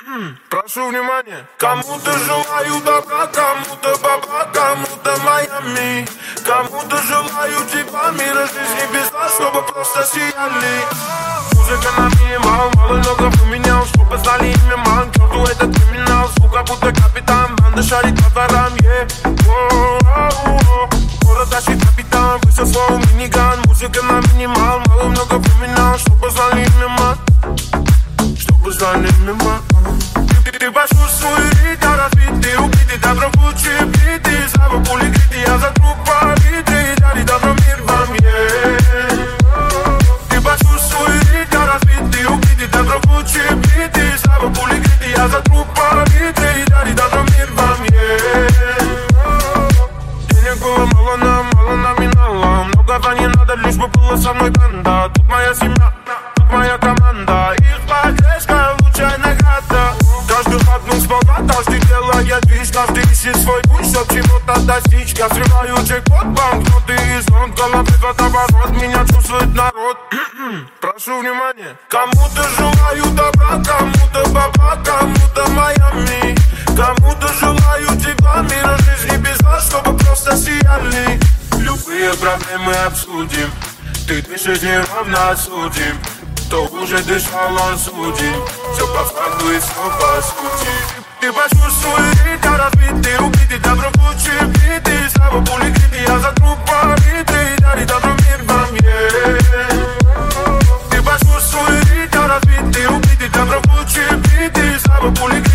Прошу внимания. Кому-то желаю добра, кому-то баба, кому-то Майами. Кому-то желаю тепла, мира, жизни без зла, чтобы просто сияли. Музыка на минимал, мало много поменял, чтобы знали имя ман. К черту этот криминал, звука будто капитан, банда шарит по дворам, Город тащит капитан, высел свой миниган. Музыка на минимал, мало много поменял, чтобы знали имя ман. Чтобы знали имя ман. Ты почувствуй ритм, разбитый, убитый, добро кучи битый. Слава пули гриты, я за труп побитый. Дари добро мир вам, Ты почувствуй ритм, разбитый, убитый, добро кучи битый. Слава пули гриты, я за труп побитый. Дари добро мир вам, Денег было мало нам и мало. Многого не надо, лишь бы было со мной банда. Тут моя семья, тут моя команда. Их поддержка, лучшая награда. Каждый хапнул сполна, каждый делает вещь. Каждый ищет свой путь, чтоб чего-то достичь. Я срываю джекпот, банкноты из ног. Головы в водоворот, меня чувствует народ. Прошу внимания. Кому-то желаю добра, кому-то баба, кому-то Майами. Кому-то желаю тепла, мира, жизни без зла, чтобы просто сияли. Любые проблемы обсудим. Ты дышишь неровно, осудим. Кто уже дышал, он судим. Все по факту и все по сути. Ты почувствуй ритм, разбитый, убитый, добро кучи битый. Слава пули гриты, я за труп побитый. Дари добро мир вам, Ты почувствуй ритм, разбитый, убитый, добро кучи битый. Слава пули